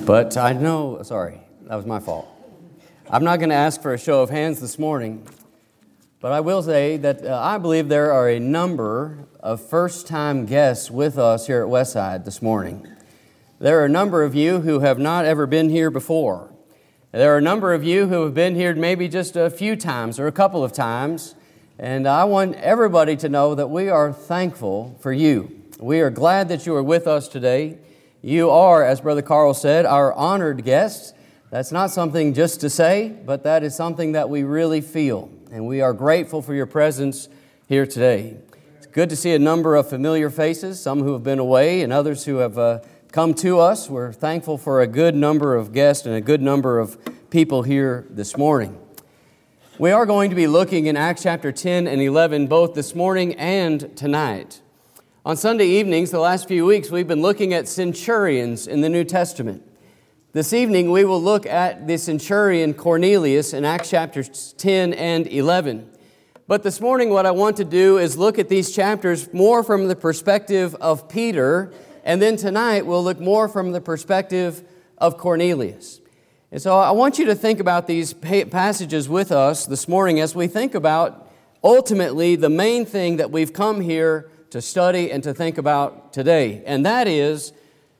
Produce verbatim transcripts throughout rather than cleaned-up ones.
But I know, sorry, that was my fault. I'm not going to ask for a show of hands this morning, but I will say that uh, I believe there are a number of first-time guests with us here at Westside this morning. There are a number of you who have not ever been here before. There are a number of you who have been here maybe just a few times or a couple of times, and I want everybody to know that we are thankful for you. We are glad that you are with us today. You are, as Brother Carl said, our honored guests. That's not something just to say, but that is something that we really feel. And we are grateful for your presence here today. It's good to see a number of familiar faces, some who have been away and others who have uh, come to us. We're thankful for a good number of guests and a good number of people here this morning. We are going to be looking in Acts chapter ten and eleven both this morning and tonight. On Sunday evenings, the last few weeks, we've been looking at centurions in the New Testament. This evening, we will look at the centurion Cornelius in Acts chapters ten and eleven. But this morning, what I want to do is look at these chapters more from the perspective of Peter, and then tonight, we'll look more from the perspective of Cornelius. And so I want you to think about these passages with us this morning as we think about, ultimately, the main thing that we've come here to study and to think about today. And that is,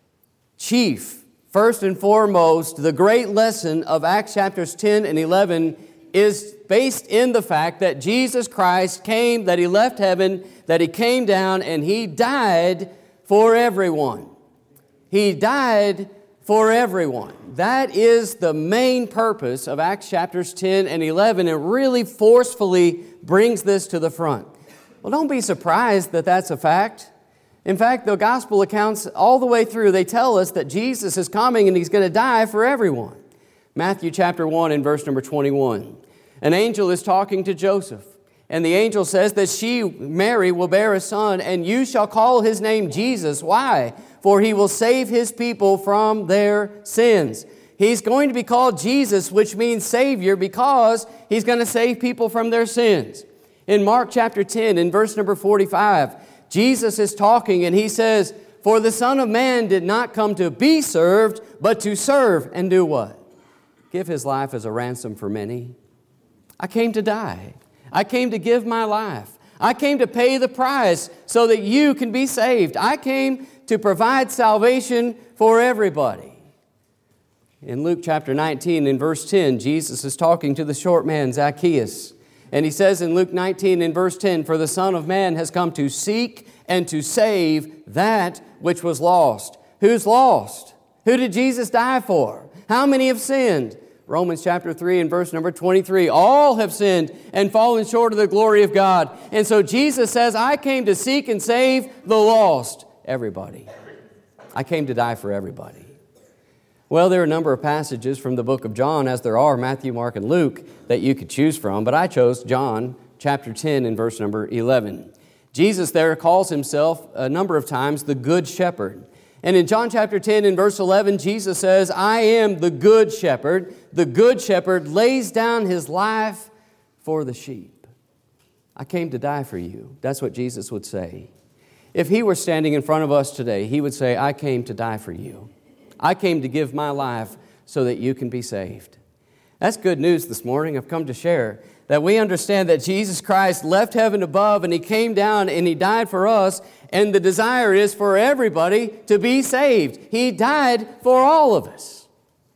chief, first and foremost, the great lesson of Acts chapters ten and eleven is based in the fact that Jesus Christ came, that He left heaven, that He came down, and He died for everyone. He died for everyone. That is the main purpose of Acts chapters ten and eleven. It really forcefully brings this to the front. Well, don't be surprised that that's a fact. In fact, the gospel accounts all the way through, they tell us that Jesus is coming and He's going to die for everyone. Matthew chapter one and verse number twenty-one. An angel is talking to Joseph, and the angel says that she, Mary, will bear a son, and you shall call his name Jesus. Why? For he will save his people from their sins. He's going to be called Jesus, which means Savior, because He's going to save people from their sins. In Mark chapter ten, in verse number forty-five, Jesus is talking and He says, "For the Son of Man did not come to be served, but to serve," and do what? Give His life as a ransom for many. I came to die. I came to give my life. I came to pay the price so that you can be saved. I came to provide salvation for everybody. In Luke chapter nineteen, in verse ten, Jesus is talking to the short man, Zacchaeus. And He says in Luke nineteen, in verse ten, "For the Son of Man has come to seek and to save that which was lost." Who's lost? Who did Jesus die for? How many have sinned? Romans chapter three and verse number twenty-three. All have sinned and fallen short of the glory of God. And so Jesus says, I came to seek and save the lost. Everybody. I came to die for everybody. Well, there are a number of passages from the book of John, as there are Matthew, Mark, and Luke, that you could choose from, but I chose John chapter ten and verse number eleven. Jesus there calls Himself a number of times the Good Shepherd. And in John chapter ten and verse eleven, Jesus says, I am the Good Shepherd. The Good Shepherd lays down His life for the sheep. I came to die for you. That's what Jesus would say. If He were standing in front of us today, He would say, I came to die for you. I came to give my life so that you can be saved. That's good news this morning. I've come to share that we understand that Jesus Christ left heaven above and He came down and He died for us, and the desire is for everybody to be saved. He died for all of us.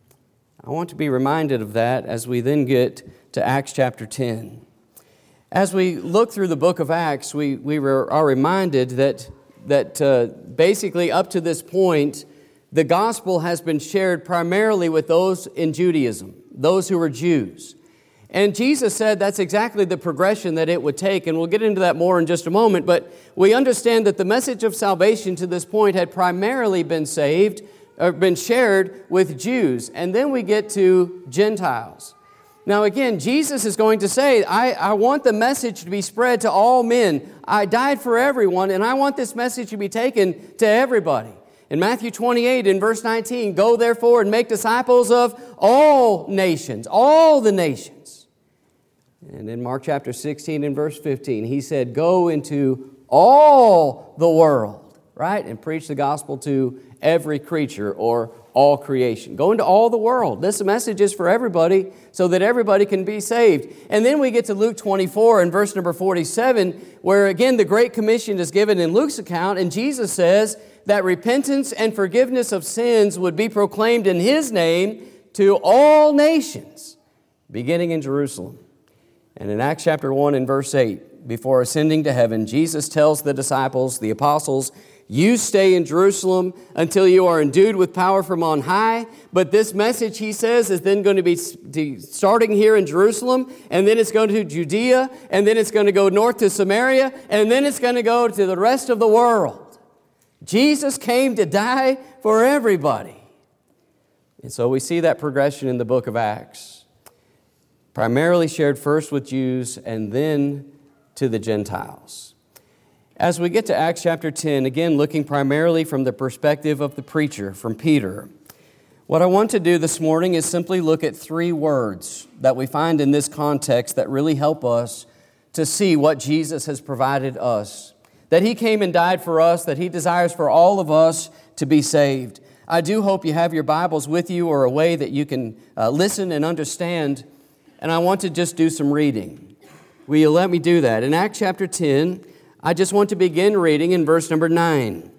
I want to be reminded of that as we then get to Acts chapter ten. As we look through the book of Acts, we, we are reminded that, that uh, basically up to this point, the gospel has been shared primarily with those in Judaism, those who were Jews. And Jesus said that's exactly the progression that it would take, and we'll get into that more in just a moment, but we understand that the message of salvation to this point had primarily been saved, or been shared with Jews, and then we get to Gentiles. Now again, Jesus is going to say, I, I want the message to be spread to all men. I died for everyone, and I want this message to be taken to everybody. In Matthew twenty-eight, in verse nineteen, "Go therefore and make disciples of all nations," all the nations. And in Mark chapter sixteen, in verse fifteen, He said, "Go into all the world right? And preach the gospel to every creature or all creation. Go into all the world. This message is for everybody so that everybody can be saved. And then we get to Luke twenty-four and verse number forty-seven, where again the Great Commission is given in Luke's account, and Jesus says that repentance and forgiveness of sins would be proclaimed in His name to all nations, beginning in Jerusalem. And in Acts chapter one and verse eight, before ascending to heaven, Jesus tells the disciples, the apostles, you stay in Jerusalem until you are endued with power from on high. But this message, He says, is then going to be starting here in Jerusalem, and then it's going to Judea, and then it's going to go north to Samaria, and then it's going to go to the rest of the world. Jesus came to die for everybody. And so we see that progression in the book of Acts. Primarily shared first with Jews and then to the Gentiles. As we get to Acts chapter ten, again looking primarily from the perspective of the preacher, from Peter, what I want to do this morning is simply look at three words that we find in this context that really help us to see what Jesus has provided us. That He came and died for us, that He desires for all of us to be saved. I do hope you have your Bibles with you or a way that you can uh, listen and understand, and I want to just do some reading. Will you let me do that? In Acts chapter ten, I just want to begin reading in verse number nine.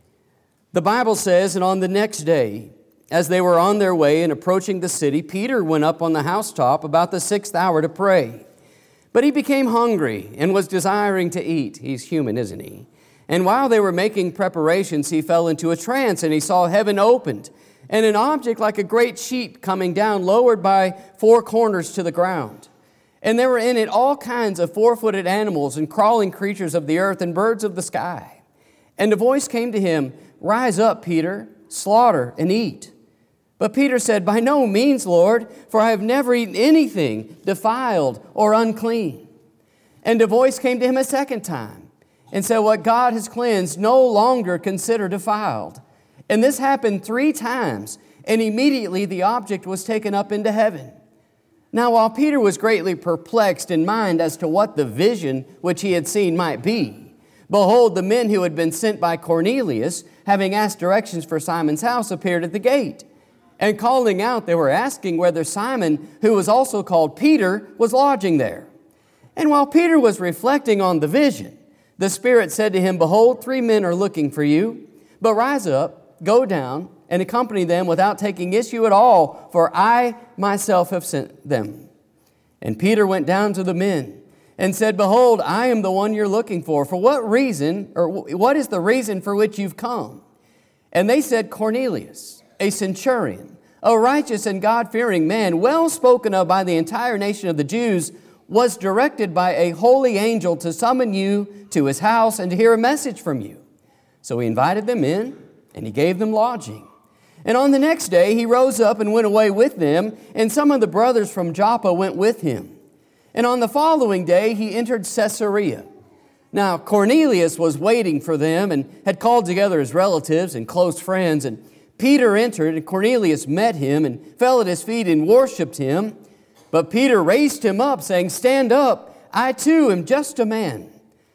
The Bible says, and on the next day, as they were on their way and approaching the city, Peter went up on the housetop about the sixth hour to pray. But he became hungry and was desiring to eat. He's human, isn't he? And while they were making preparations, he fell into a trance, and he saw heaven opened, and an object like a great sheet coming down, lowered by four corners to the ground. And there were in it all kinds of four-footed animals and crawling creatures of the earth and birds of the sky. And a voice came to him, rise up, Peter, slaughter and eat. But Peter said, by no means, Lord, for I have never eaten anything defiled or unclean. And a voice came to him a second time and said, what God has cleansed, no longer consider defiled. And this happened three times, and immediately the object was taken up into heaven. Now, while Peter was greatly perplexed in mind as to what the vision which he had seen might be, behold, the men who had been sent by Cornelius, having asked directions for Simon's house, appeared at the gate. And calling out, they were asking whether Simon, who was also called Peter, was lodging there. And while Peter was reflecting on the vision, the Spirit said to him, behold, three men are looking for you, but rise up, go down, and accompany them without taking issue at all, for I myself have sent them. And Peter went down to the men and said, behold, I am the one you're looking for. For what reason, or what is the reason for which you've come? And they said, Cornelius, a centurion, a righteous and God-fearing man, well spoken of by the entire nation of the Jews, was directed by a holy angel to summon you to his house and to hear a message from you. So he invited them in, and he gave them lodging. And on the next day he rose up and went away with them, and some of the brothers from Joppa went with him. And on the following day he entered Caesarea. Now Cornelius was waiting for them and had called together his relatives and close friends. And Peter entered, and Cornelius met him and fell at his feet and worshipped him. But Peter raised him up, saying, stand up, I too am just a man.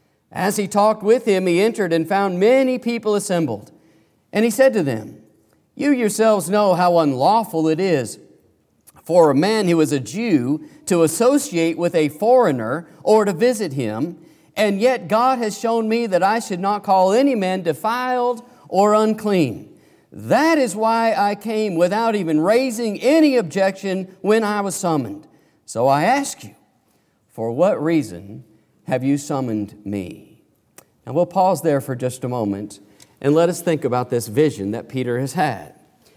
As he talked with him, he entered and found many people assembled. And he said to them, you yourselves know how unlawful it is for a man who is a Jew to associate with a foreigner or to visit him, and yet God has shown me that I should not call any man defiled or unclean. That is why I came without even raising any objection when I was summoned. So I ask you, for what reason have you summoned me? Now we'll pause there for just a moment and let us think about this vision that Peter has had.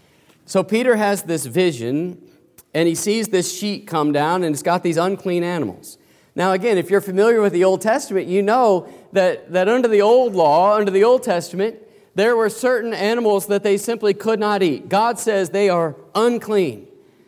So Peter has this vision, and he sees this sheet come down, and it's got these unclean animals. Now again, if you're familiar with the Old Testament, you know that, that under the old law, under the Old Testament, there were certain animals that they simply could not eat. God says they are unclean.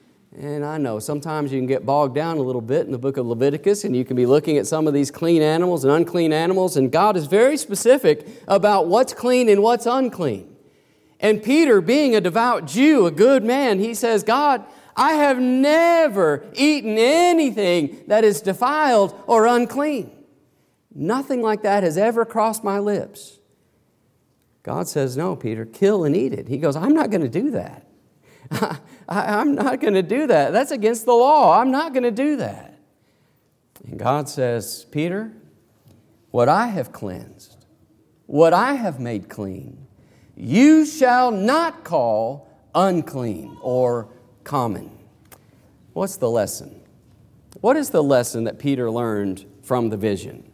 And I know sometimes you can get bogged down a little bit in the book of Leviticus, and you can be looking at some of these clean animals and unclean animals, and God is very specific about what's clean and what's unclean. And Peter, being a devout Jew, a good man, he says, God, I have never eaten anything that is defiled or unclean. Nothing like that has ever crossed my lips. God says, no, Peter, kill and eat it. He goes, I'm not going to do that. I, I'm not going to do that. That's against the law. I'm not going to do that. And God says, Peter, what I have cleansed, what I have made clean, you shall not call unclean or common. What's the lesson? What is the lesson that Peter learned from the vision?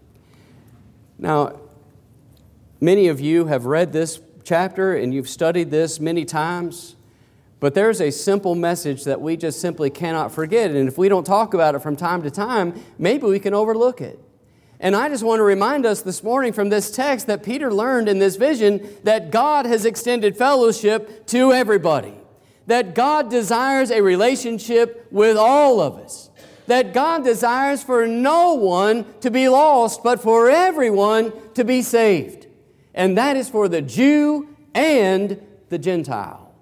Now, many of you have read this chapter and you've studied this many times, but there's a simple message that we just simply cannot forget. And if we don't talk about it from time to time, maybe we can overlook it. And I just want to remind us this morning from this text that Peter learned in this vision that God has extended fellowship to everybody. That God desires a relationship with all of us. That God desires for no one to be lost, but for everyone to be saved. And that is for the Jew and the Gentile.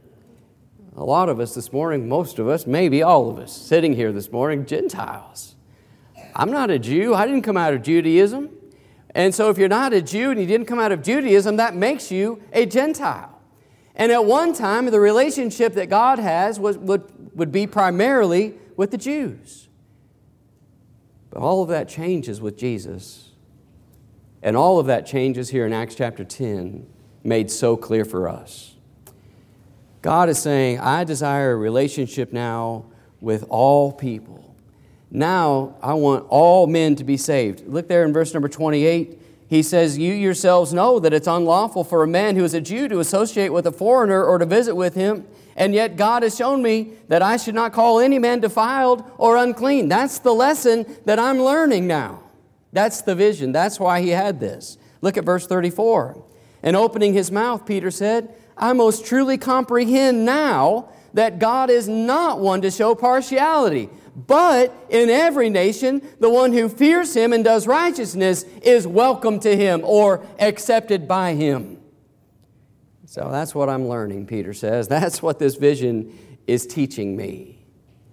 A lot of us this morning, most of us, maybe all of us, sitting here this morning, Gentiles. I'm not a Jew. I didn't come out of Judaism. And so if you're not a Jew and you didn't come out of Judaism, that makes you a Gentile. And at one time, the relationship that God has was, would, would be primarily with the Jews. But all of that changes with Jesus. And all of that changes here in Acts chapter ten, made so clear for us. God is saying, I desire a relationship now with all people. Now, I want all men to be saved. Look there in verse number twenty-eight. He says, you yourselves know that it's unlawful for a man who is a Jew to associate with a foreigner or to visit with him. And yet God has shown me that I should not call any man defiled or unclean. That's the lesson that I'm learning now. That's the vision. That's why he had this. Look at verse thirty-four. And opening his mouth, Peter said, I most truly comprehend now that God is not one to show partiality, but in every nation, the one who fears him and does righteousness is welcome to him or accepted by him. So that's what I'm learning, Peter says. That's what this vision is teaching me.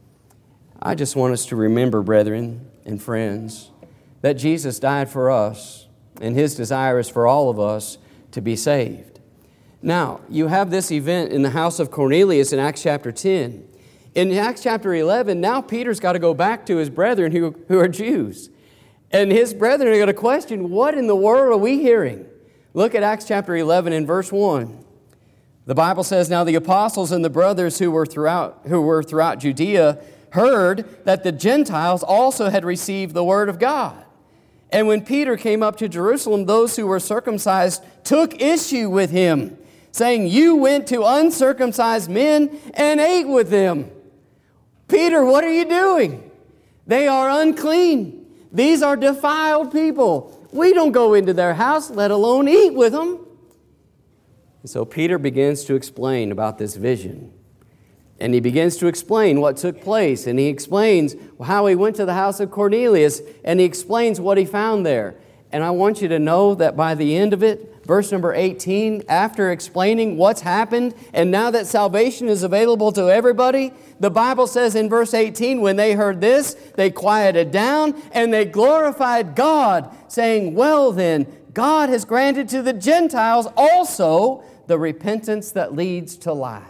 I just want us to remember, brethren and friends, that Jesus died for us, and his desire is for all of us to be saved. Now, you have this event in the house of Cornelius in Acts chapter ten. In Acts chapter eleven, now Peter's got to go back to his brethren who, who are Jews. And his brethren are going to question, what in the world are we hearing? Look at Acts chapter eleven and verse one. The Bible says, now the apostles and the brothers who were throughout, who were throughout Judea heard that the Gentiles also had received the word of God. And when Peter came up to Jerusalem, those who were circumcised took issue with him, saying, you went to uncircumcised men and ate with them. Peter, what are you doing? They are unclean. These are defiled people. We don't go into their house, let alone eat with them. And so Peter begins to explain about this vision. And he begins to explain what took place. And he explains how he went to the house of Cornelius. And he explains what he found there. And I want you to know that by the end of it, verse number eighteen, after explaining what's happened, and now that salvation is available to everybody, the Bible says in verse eighteen, when they heard this, they quieted down and they glorified God, saying, well then, God has granted to the Gentiles also the repentance that leads to life.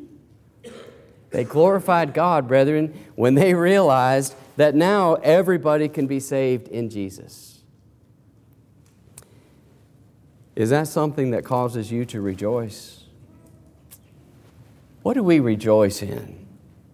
They glorified God, brethren, when they realized that now everybody can be saved in Jesus. Is that something that causes you to rejoice? What do we rejoice in?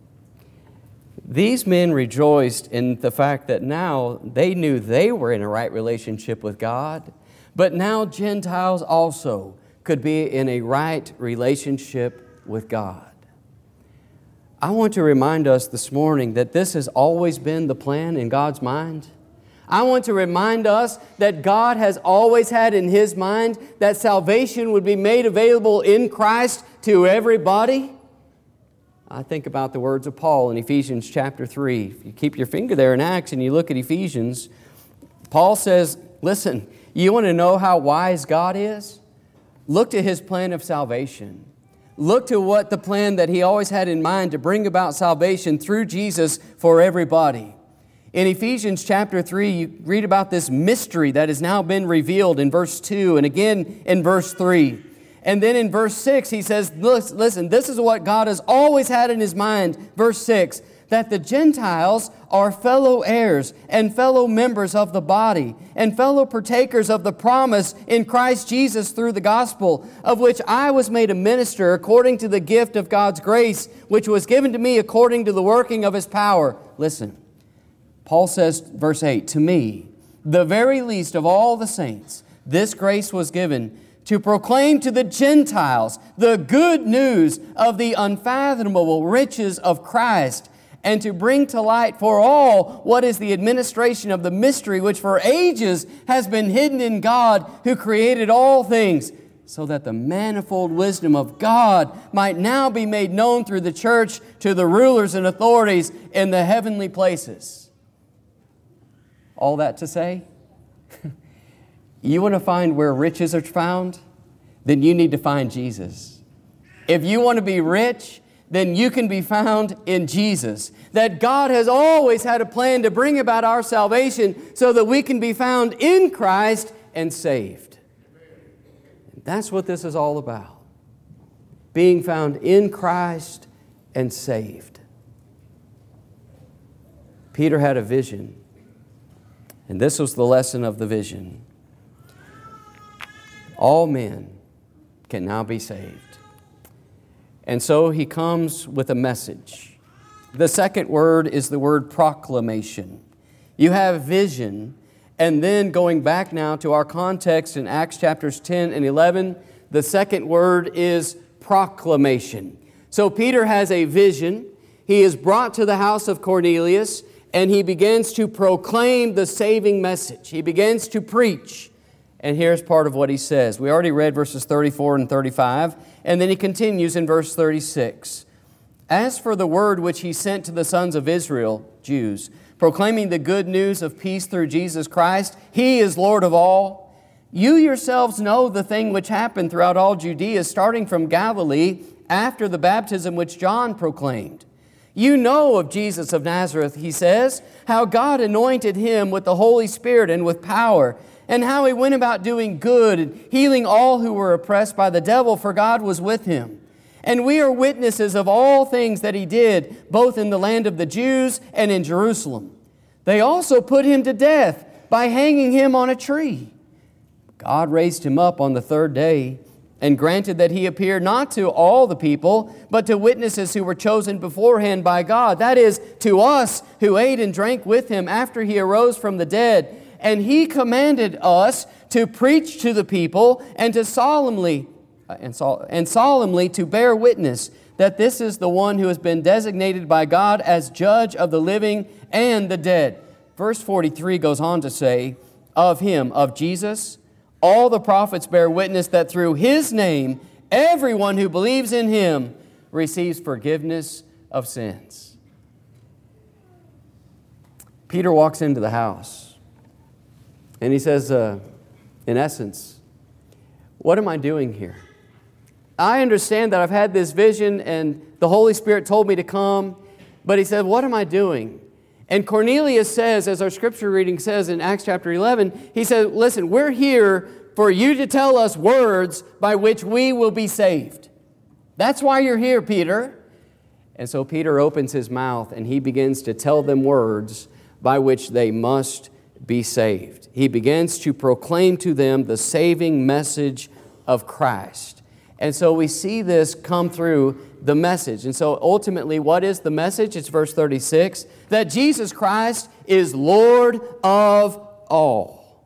These men rejoiced in the fact that now they knew they were in a right relationship with God, but now Gentiles also could be in a right relationship with God. I want to remind us this morning that this has always been the plan in God's mind. I want to remind us that God has always had in His mind that salvation would be made available in Christ to everybody. I think about the words of Paul in Ephesians chapter three. If you keep your finger there in Acts and you look at Ephesians, Paul says, listen, you want to know how wise God is? Look to His plan of salvation. Look to what the plan that He always had in mind to bring about salvation through Jesus for everybody. In Ephesians chapter three, you read about this mystery that has now been revealed in verse two and again in verse three. And then in verse six, he says, listen, this is what God has always had in His mind. Verse six, that the Gentiles are fellow heirs and fellow members of the body and fellow partakers of the promise in Christ Jesus through the gospel, of which I was made a minister according to the gift of God's grace, which was given to me according to the working of His power. Listen, Paul says, verse eight, to me, the very least of all the saints, this grace was given to proclaim to the Gentiles the good news of the unfathomable riches of Christ, and to bring to light for all what is the administration of the mystery which for ages has been hidden in God who created all things, so that the manifold wisdom of God might now be made known through the church to the rulers and authorities in the heavenly places. All that to say, you want to find where riches are found? Then you need to find Jesus. If you want to be rich, then you can be found in Jesus. That God has always had a plan to bring about our salvation so that we can be found in Christ and saved. And that's what this is all about. Being found in Christ and saved. Peter had a vision, and this was the lesson of the vision. All men can now be saved. And so he comes with a message. The second word is the word proclamation. You have vision, and then going back now to our context in Acts chapters ten and eleven, the second word is proclamation. So Peter has a vision. He is brought to the house of Cornelius, and he begins to proclaim the saving message. He begins to preach. And here's part of what he says. We already read verses thirty-four and thirty-five, and then he continues in verse thirty-six. As for the word which he sent to the sons of Israel, Jews, proclaiming the good news of peace through Jesus Christ, He is Lord of all. You yourselves know the thing which happened throughout all Judea, starting from Galilee, after the baptism which John proclaimed. You know of Jesus of Nazareth, he says, how God anointed Him with the Holy Spirit and with power, and how He went about doing good and healing all who were oppressed by the devil, for God was with Him. And we are witnesses of all things that He did, both in the land of the Jews and in Jerusalem. They also put Him to death by hanging Him on a tree. God raised Him up on the third day and granted that He appeared not to all the people, but to witnesses who were chosen beforehand by God. That is, to us who ate and drank with Him after He arose from the dead. And He commanded us to preach to the people and to solemnly and, sol- and solemnly to bear witness that this is the one who has been designated by God as judge of the living and the dead. Verse forty-three goes on to say, of Him, of Jesus, all the prophets bear witness that through His name, everyone who believes in Him receives forgiveness of sins. Peter walks into the house. And he says, uh, in essence, what am I doing here? I understand that I've had this vision and the Holy Spirit told me to come, but he said, what am I doing? And Cornelius says, as our scripture reading says in Acts chapter eleven, he said, listen, we're here for you to tell us words by which we will be saved. That's why you're here, Peter. And so Peter opens his mouth and he begins to tell them words by which they must be saved. He begins to proclaim to them the saving message of Christ. And so we see this come through the message. And so ultimately, what is the message? It's verse thirty-six, that Jesus Christ is Lord of all.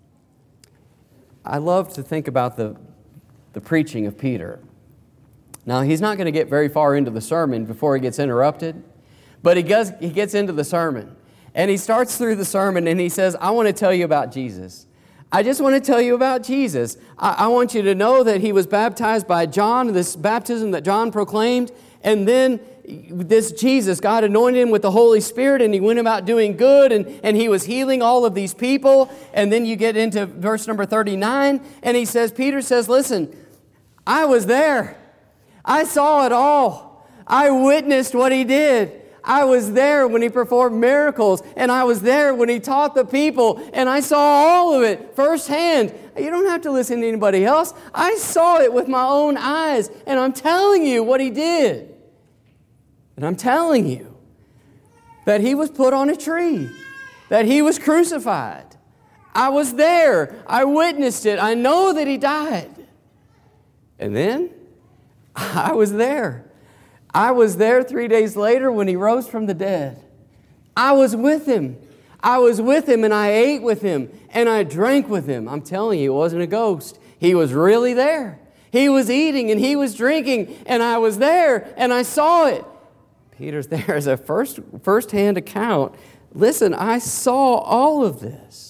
I love to think about the, the preaching of Peter. Now, he's not going to get very far into the sermon before he gets interrupted, but he gets, he gets into the sermon. And he starts through the sermon and he says, I want to tell you about Jesus. I just want to tell you about Jesus. I, I want you to know that He was baptized by John, this baptism that John proclaimed. And then this Jesus, God anointed Him with the Holy Spirit and He went about doing good and, and He was healing all of these people. And then you get into verse number thirty-nine and he says, Peter says, listen, I was there. I saw it all. I witnessed what He did. I was there when He performed miracles, and I was there when He taught the people, and I saw all of it firsthand. You don't have to listen to anybody else. I saw it with my own eyes, and I'm telling you what He did. And I'm telling you that He was put on a tree, that He was crucified. I was there. I witnessed it. I know that He died. And then I was there. I was there three days later when He rose from the dead. I was with Him. I was with Him, and I ate with Him, and I drank with Him. I'm telling you, it wasn't a ghost. He was really there. He was eating, and He was drinking, and I was there, and I saw it. Peter's there as a first, first-hand account. Listen, I saw all of this.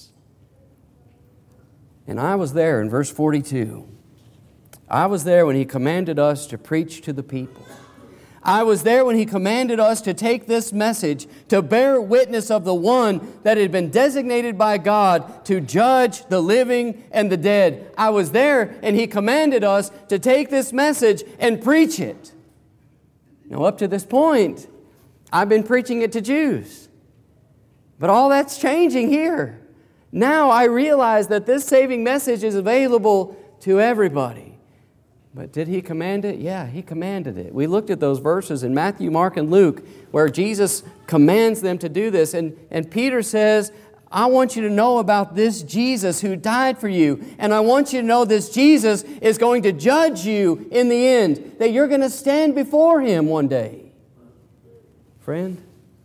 And I was there in verse forty-two. I was there when He commanded us to preach to the people. I was there when He commanded us to take this message, to bear witness of the one that had been designated by God to judge the living and the dead. I was there, and He commanded us to take this message and preach it. Now, up to this point, I've been preaching it to Jews. But all that's changing here. Now I realize that this saving message is available to everybody. But did He command it? Yeah, He commanded it. We looked at those verses in Matthew, Mark, and Luke where Jesus commands them to do this. And, and Peter says, I want you to know about this Jesus who died for you. And I want you to know this Jesus is going to judge you in the end. That you're going to stand before Him one day. Friend,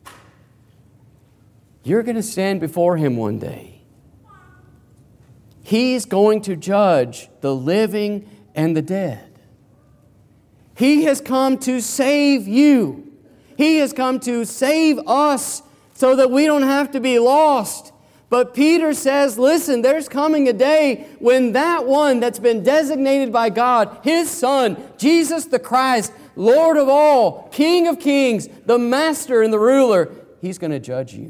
you're going to stand before Him one day. He's going to judge the living and the dead. He has come to save you. He has come to save us so that we don't have to be lost. But Peter says, listen, there's coming a day when that one that's been designated by God, His Son, Jesus the Christ, Lord of all, King of kings, the Master and the ruler, He's going to judge you.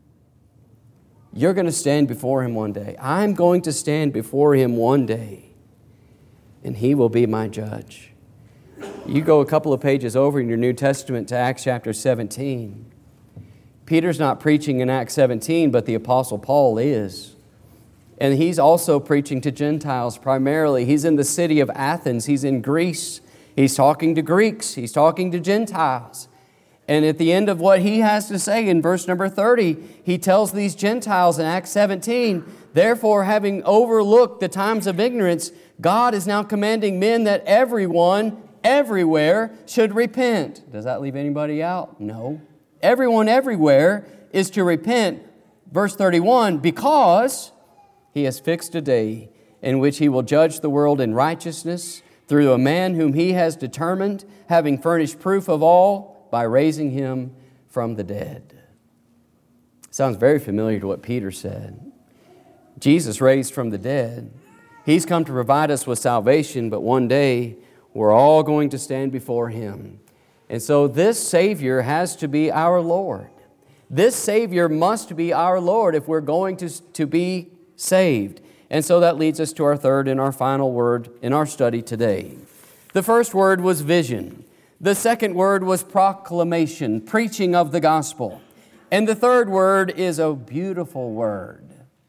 You're going to stand before Him one day. I'm going to stand before Him one day, and He will be my judge. You go a couple of pages over in your New Testament to Acts chapter seventeen. Peter's not preaching in Acts seventeen, but the Apostle Paul is. And he's also preaching to Gentiles primarily. He's in the city of Athens. He's in Greece. He's talking to Greeks. He's talking to Gentiles. And at the end of what he has to say in verse number thirty, he tells these Gentiles in Acts seventeen, therefore, having overlooked the times of ignorance, God is now commanding men that everyone, everywhere, should repent. Does that leave anybody out? No. Everyone, everywhere, is to repent. Verse thirty-one, because He has fixed a day in which He will judge the world in righteousness through a man whom He has determined, having furnished proof of all, by raising Him from the dead. Sounds very familiar to what Peter said. Jesus raised from the dead. He's come to provide us with salvation, but one day we're all going to stand before Him. And so this Savior has to be our Lord. This Savior must be our Lord if we're going to, to be saved. And so that leads us to our third and our final word in our study today. The first word was vision. The second word was proclamation, preaching of the gospel. And the third word is a beautiful word,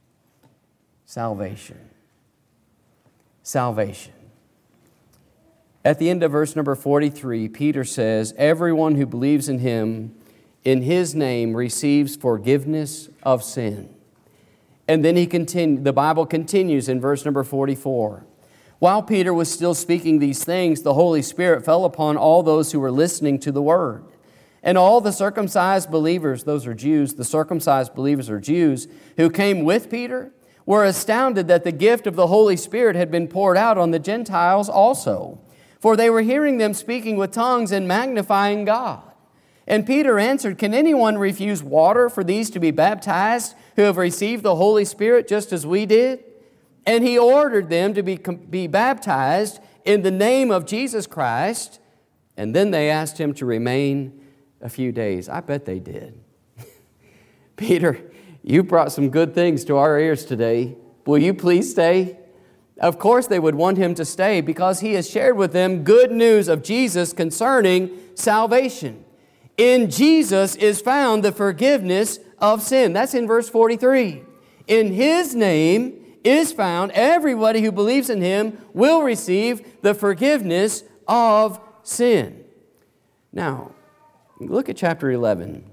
salvation. Salvation. At the end of verse number forty-three, Peter says, everyone who believes in Him, in His name, receives forgiveness of sin. And then he continue, the Bible continues in verse number forty-four. While Peter was still speaking these things, the Holy Spirit fell upon all those who were listening to the Word. And all the circumcised believers, those are Jews, the circumcised believers are Jews, who came with Peter, were astounded that the gift of the Holy Spirit had been poured out on the Gentiles also. For they were hearing them speaking with tongues and magnifying God. And Peter answered, can anyone refuse water for these to be baptized who have received the Holy Spirit just as we did? And he ordered them to be, be baptized in the name of Jesus Christ. And then they asked him to remain a few days. I bet they did. Peter, you brought some good things to our ears today. Will you please stay? Of course they would want him to stay because he has shared with them good news of Jesus concerning salvation. In Jesus is found the forgiveness of sin. That's in verse forty-three. In His name is found, everybody who believes in Him will receive the forgiveness of sin. Now, look at chapter eleven.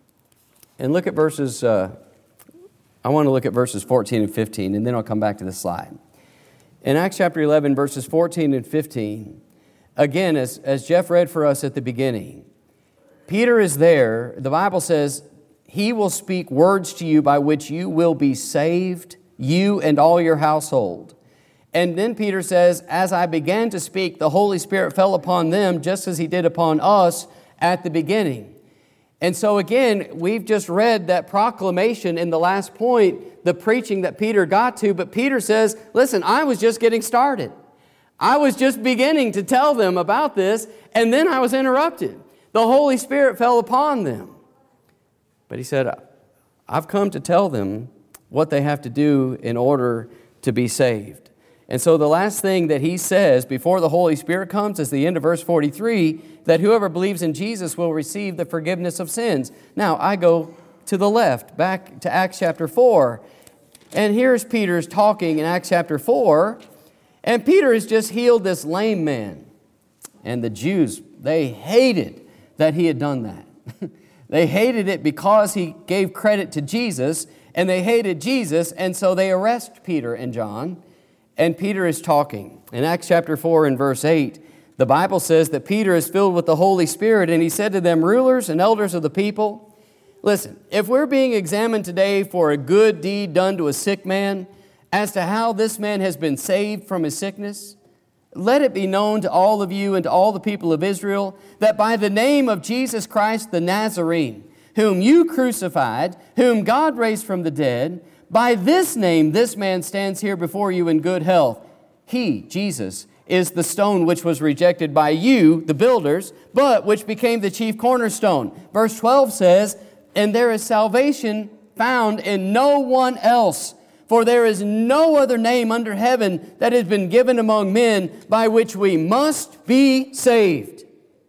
And look at verses, uh, I want to look at verses fourteen and fifteen, and then I'll come back to this slide. In Acts chapter eleven, verses fourteen and fifteen, again, as, as Jeff read for us at the beginning, Peter is there. The Bible says, He will speak words to you by which you will be saved, you and all your household. And then Peter says, as I began to speak, the Holy Spirit fell upon them just as He did upon us at the beginning. And so again, we've just read that proclamation in the last point, the preaching that Peter got to, but Peter says, listen, I was just getting started. I was just beginning to tell them about this, and then I was interrupted. The Holy Spirit fell upon them. But he said, I've come to tell them what they have to do in order to be saved. And so the last thing that he says before the Holy Spirit comes is the end of verse forty-three, that whoever believes in Jesus will receive the forgiveness of sins. Now, I go to the left, back to Acts chapter four. And here's Peter's talking in Acts chapter four. And Peter has just healed this lame man. And the Jews, they hated that he had done that. They hated it because he gave credit to Jesus, and they hated Jesus, and so they arrest Peter and John. And Peter is talking. In Acts chapter four and verse eight, the Bible says that Peter is filled with the Holy Spirit, and he said to them, rulers and elders of the people, listen, if we're being examined today for a good deed done to a sick man, as to how this man has been saved from his sickness, let it be known to all of you and to all the people of Israel that by the name of Jesus Christ the Nazarene, whom you crucified, whom God raised from the dead, by this name this man stands here before you in good health. He, Jesus, is the stone which was rejected by you, the builders, but which became the chief cornerstone. Verse twelve says, and there is salvation found in no one else, for there is no other name under heaven that has been given among men by which we must be saved.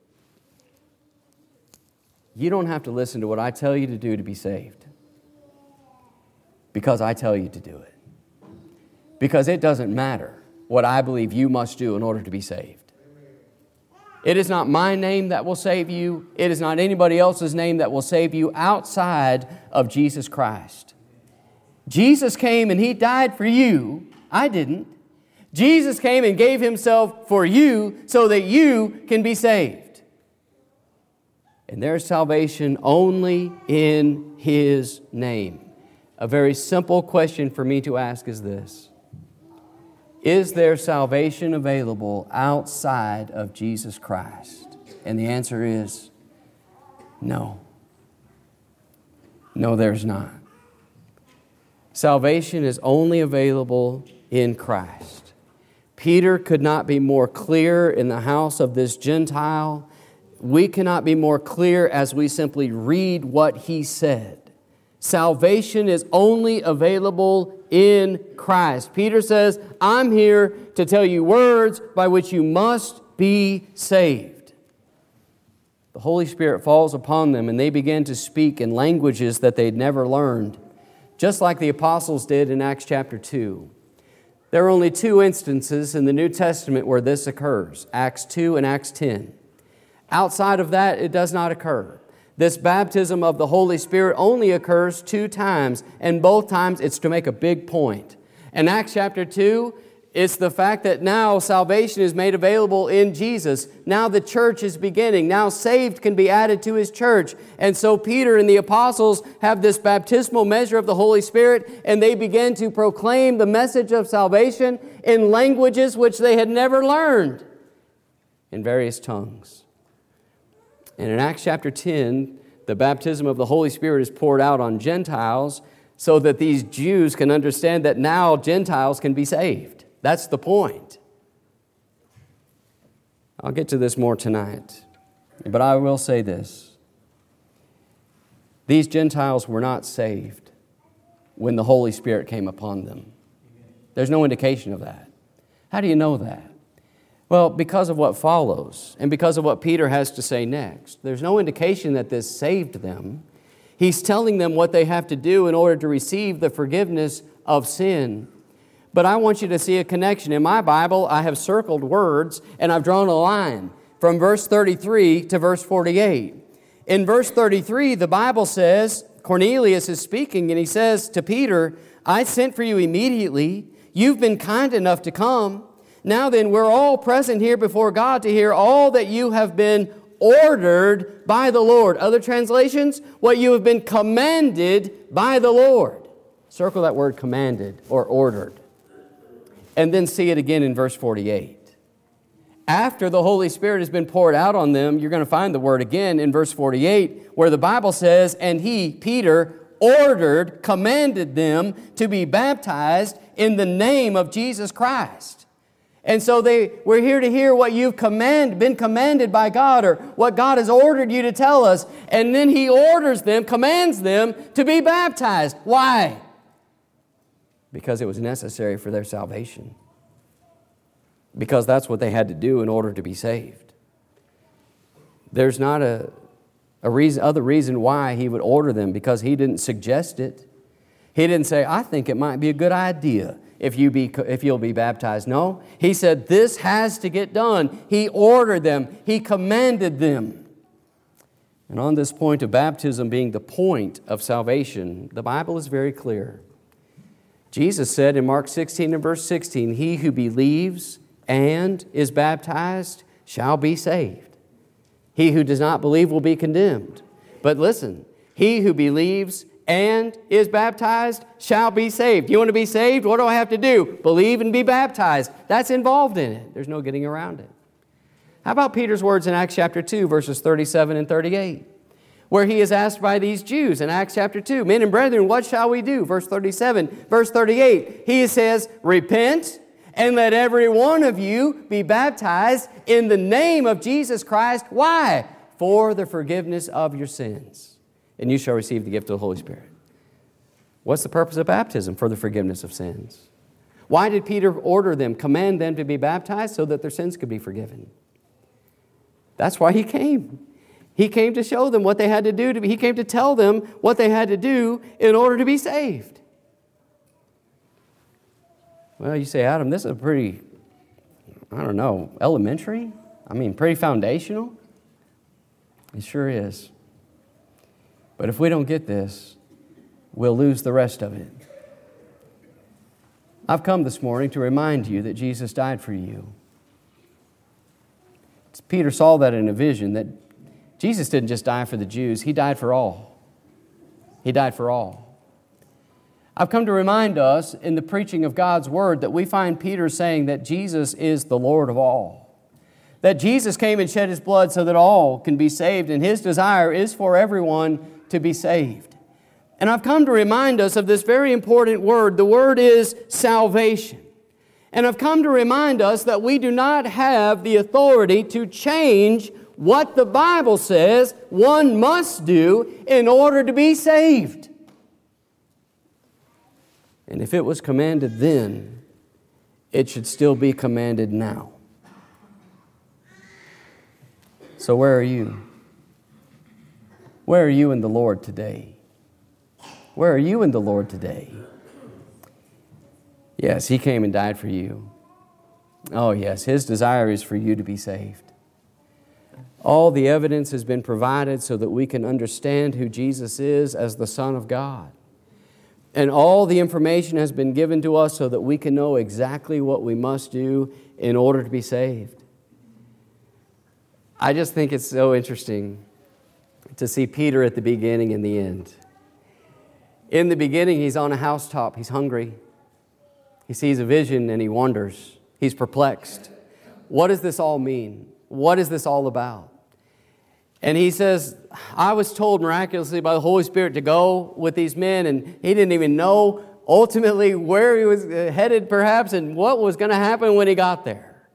You don't have to listen to what I tell you to do to be saved, because I tell you to do it. Because it doesn't matter what I believe you must do in order to be saved. It is not my name that will save you. It is not anybody else's name that will save you outside of Jesus Christ. Jesus came and He died for you. I didn't. Jesus came and gave Himself for you so that you can be saved. And there's salvation only in His name. A very simple question for me to ask is this: is there salvation available outside of Jesus Christ? And the answer is no. No, there's not. Salvation is only available in Christ. Peter could not be more clear in the house of this Gentile. We cannot be more clear as we simply read what he said. Salvation is only available in Christ. Peter says, I'm here to tell you words by which you must be saved. The Holy Spirit falls upon them and they begin to speak in languages that they'd never learned, just like the apostles did in Acts chapter two. There are only two instances in the New Testament where this occurs, Acts two and Acts ten. Outside of that, it does not occur. This baptism of the Holy Spirit only occurs two times, and both times it's to make a big point. In Acts chapter two, it's the fact that now salvation is made available in Jesus. Now the church is beginning. Now saved can be added to His church. And so Peter and the apostles have this baptismal measure of the Holy Spirit, and they begin to proclaim the message of salvation in languages which they had never learned, in various tongues. And in Acts chapter ten, the baptism of the Holy Spirit is poured out on Gentiles so that these Jews can understand that now Gentiles can be saved. That's the point. I'll get to this more tonight, but I will say this. These Gentiles were not saved when the Holy Spirit came upon them. There's no indication of that. How do you know that? Well, because of what follows and because of what Peter has to say next. There's no indication that this saved them. He's telling them what they have to do in order to receive the forgiveness of sin. But I want you to see a connection. In my Bible, I have circled words and I've drawn a line from verse thirty-three to verse forty-eight. In verse thirty-three, the Bible says, Cornelius is speaking and he says to Peter, I sent for you immediately. You've been kind enough to come. Now then, we're all present here before God to hear all that you have been ordered by the Lord. Other translations, what you have been commanded by the Lord. Circle that word commanded or ordered. And then see it again in verse forty-eight. After the Holy Spirit has been poured out on them, you're going to find the word again in verse forty-eight, where the Bible says, and he, Peter, ordered, commanded them to be baptized in the name of Jesus Christ. And so they we're here to hear what you've command, been commanded by God, or what God has ordered you to tell us. And then he orders them, commands them to be baptized. Why? Because it was necessary for their salvation. Because that's what they had to do in order to be saved. There's not a, a reason, other reason why he would order them, because he didn't suggest it. He didn't say, I think it might be a good idea if, you be, if you'll be baptized. No, he said this has to get done. He ordered them. He commanded them. And on this point of baptism being the point of salvation, the Bible is very clear. Jesus said in Mark sixteen and verse sixteen, he who believes and is baptized shall be saved. He who does not believe will be condemned. But listen, he who believes and is baptized shall be saved. You want to be saved? What do I have to do? Believe and be baptized. That's involved in it. There's no getting around it. How about Peter's words in Acts chapter two, verses thirty-seven and thirty-eight? Where he is asked by these Jews in Acts chapter two, men and brethren, what shall we do? Verse thirty-seven, verse thirty-eight, he says, repent and let every one of you be baptized in the name of Jesus Christ. Why? For the forgiveness of your sins. And you shall receive the gift of the Holy Spirit. What's the purpose of baptism? For the forgiveness of sins. Why did Peter order them, command them to be baptized? So that their sins could be forgiven. That's why he came. He came to show them what they had to do. To be, he came to tell them what they had to do in order to be saved. Well, you say, Adam, this is a pretty, I don't know, elementary? I mean, pretty foundational? It sure is. But if we don't get this, we'll lose the rest of it. I've come this morning to remind you that Jesus died for you. Peter saw that in a vision, that Jesus didn't just die for the Jews, He died for all. He died for all. I've come to remind us in the preaching of God's Word that we find Peter saying that Jesus is the Lord of all. That Jesus came and shed His blood so that all can be saved, and His desire is for everyone to be saved. And I've come to remind us of this very important word. The word is salvation. And I've come to remind us that we do not have the authority to change what the Bible says one must do in order to be saved. And if it was commanded then, it should still be commanded now. So where are you? Where are you in the Lord today? Where are you in the Lord today? Yes, He came and died for you. Oh yes, His desire is for you to be saved. All the evidence has been provided so that we can understand who Jesus is as the Son of God. And all the information has been given to us so that we can know exactly what we must do in order to be saved. I just think it's so interesting to see Peter at the beginning and the end. In the beginning, he's on a housetop. He's hungry. He sees a vision and he wonders. He's perplexed. What does this all mean? What is this all about? And he says, I was told miraculously by the Holy Spirit to go with these men, and he didn't even know ultimately where he was headed perhaps and what was going to happen when he got there.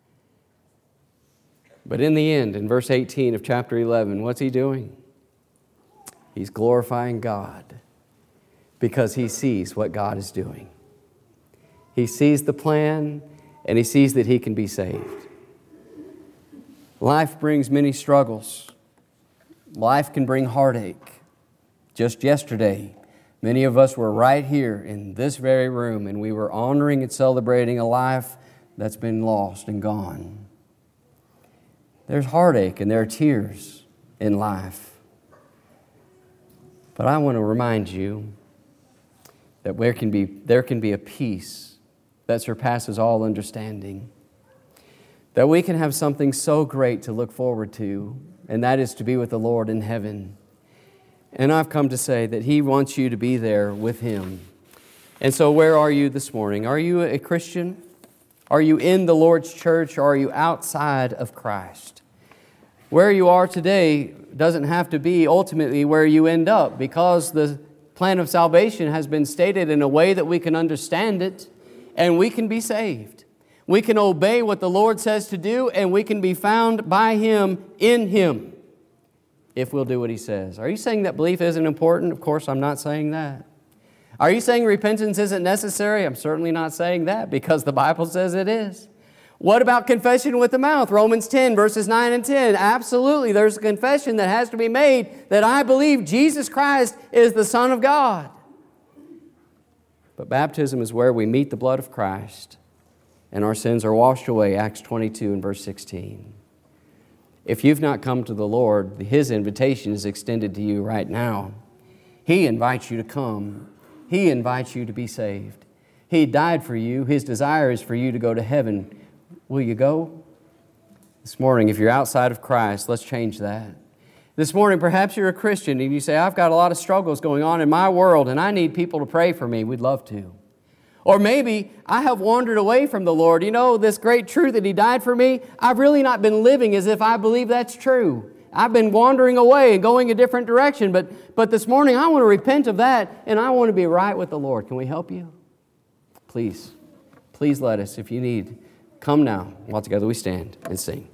But in the end, in verse eighteen of chapter eleven, what's he doing? He's glorifying God because he sees what God is doing. He sees the plan and he sees that he can be saved. Life brings many struggles. Life can bring heartache. Just yesterday, many of us were right here in this very room, and we were honoring and celebrating a life that's been lost and gone. There's heartache and there are tears in life. But I want to remind you that there can be, there can be a peace that surpasses all understanding. That we can have something so great to look forward to, and that is to be with the Lord in heaven. And I've come to say that He wants you to be there with Him. And so where are you this morning? Are you a Christian? Are you in the Lord's church, or are you outside of Christ? Where you are today doesn't have to be ultimately where you end up, because the plan of salvation has been stated in a way that we can understand it and we can be saved. We can obey what the Lord says to do, and we can be found by Him in Him if we'll do what He says. Are you saying that belief isn't important? Of course, I'm not saying that. Are you saying repentance isn't necessary? I'm certainly not saying that, because the Bible says it is. What about confession with the mouth? Romans ten, verses nine and ten. Absolutely, there's a confession that has to be made that I believe Jesus Christ is the Son of God. But baptism is where we meet the blood of Christ and our sins are washed away, Acts twenty-two and verse sixteen. If you've not come to the Lord, His invitation is extended to you right now. He invites you to come. He invites you to be saved. He died for you. His desire is for you to go to heaven. Will you go? This morning, if you're outside of Christ, let's change that. This morning, perhaps you're a Christian and you say, I've got a lot of struggles going on in my world and I need people to pray for me. We'd love to. Or maybe I have wandered away from the Lord. You know, this great truth that He died for me, I've really not been living as if I believe that's true. I've been wandering away and going a different direction. But, but this morning, I want to repent of that and I want to be right with the Lord. Can we help you? Please, please let us, if you need. Come now, while together we stand and sing.